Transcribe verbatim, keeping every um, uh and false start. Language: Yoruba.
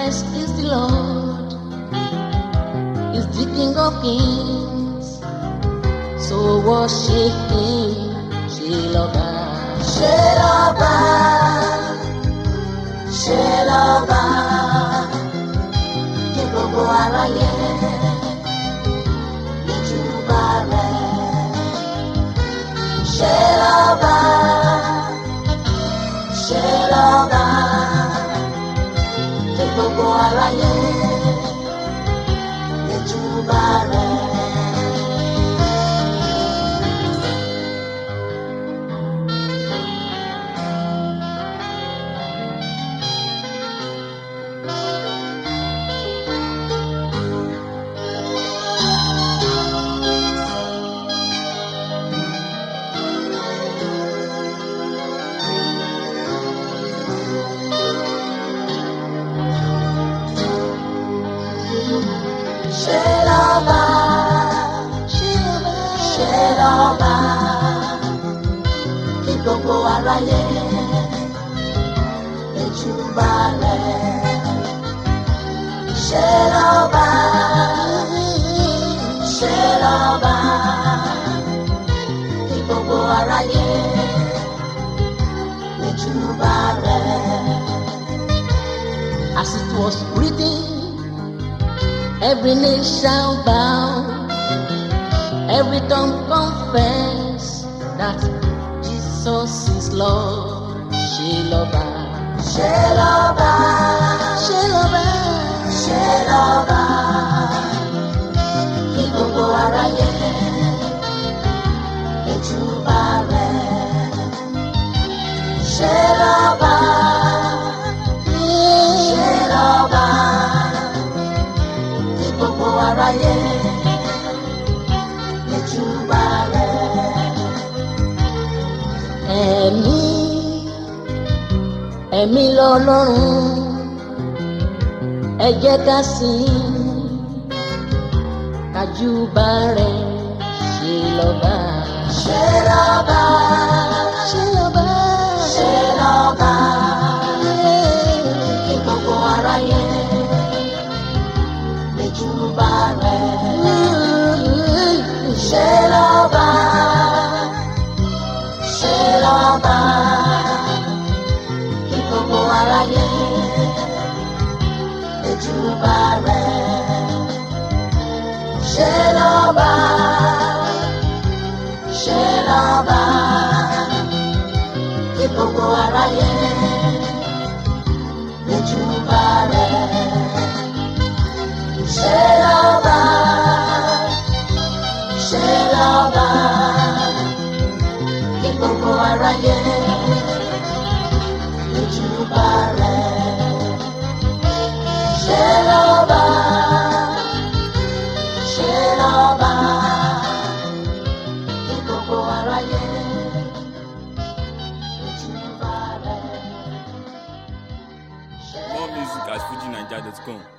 Christ is the Lord, is the King of Kings. So worship Him, Sheloba, Sheloba, Sheloba, kí gbogbo aráyé ìjúbà rẹ̀. Sheloba, Sheloba, kí gbogbo aráyé ìjúbà rẹ̀. Sheloba, Sheloba, Sheloba, kí gbogbo aráyé ìjúbà rẹ̀. Sheloba, Sheloba, kí gbogbo aráyé ìjúbà rẹ̀. As it was written, every knee shall bow, every tongue confess that Jesus is Lord. Sheloba, Sheloba, Sheloba, Sheloba, kí gbogbo aráyé ìjúbà rẹ̀. Sheloba, Sheloba, kí gbogbo aráyé ìjúbà rẹ̀. Ẹ̀mí, ẹ̀mí lọ́lọ́run, ẹ jẹ́ ká sìn, ká júbà rẹ̀. Sheloba, Sheloba, Sheloba, Sheloba, kí gbogbo aráyé ìjúbà rẹ̀. Sheloba, Sheloba, kí gbogbo aráyé ìjúbà rẹ̀. Sheloba, Sheloba, kí gbogbo aráyé ìjúbà rẹ̀. Sheloba, Sheloba, kí gbogbo aráyé ìjúbà rẹ̀. Sheloba, Sheloba, kí gbogbo aráyé ìjúbà rẹ̀. More music at fuji naija dot com.